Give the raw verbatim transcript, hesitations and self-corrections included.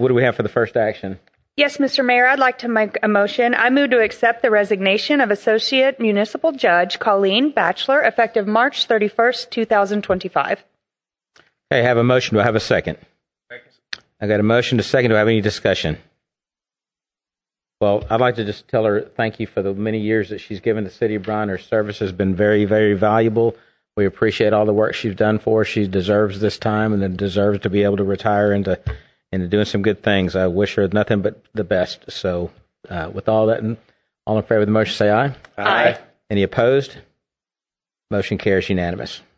what do we have for the first action? Yes, Mister Mayor, I'd like to make a motion. I move to accept the resignation of Associate Municipal Judge Colleen Batchelor, effective March thirty-first, twenty twenty-five. Okay, I have a motion. Do I have a second? Second. I got a motion to second. Do I have any discussion? Well, I'd like to just tell her thank you for the many years that she's given the city of Bryan. Her service has been very, very valuable. We appreciate all the work she's done for us. She deserves this time and then deserves to be able to retire into, into doing some good things. I wish her nothing but the best. So uh, with all that, all in favor of the motion, say aye. Aye. Any opposed? Motion carries unanimous.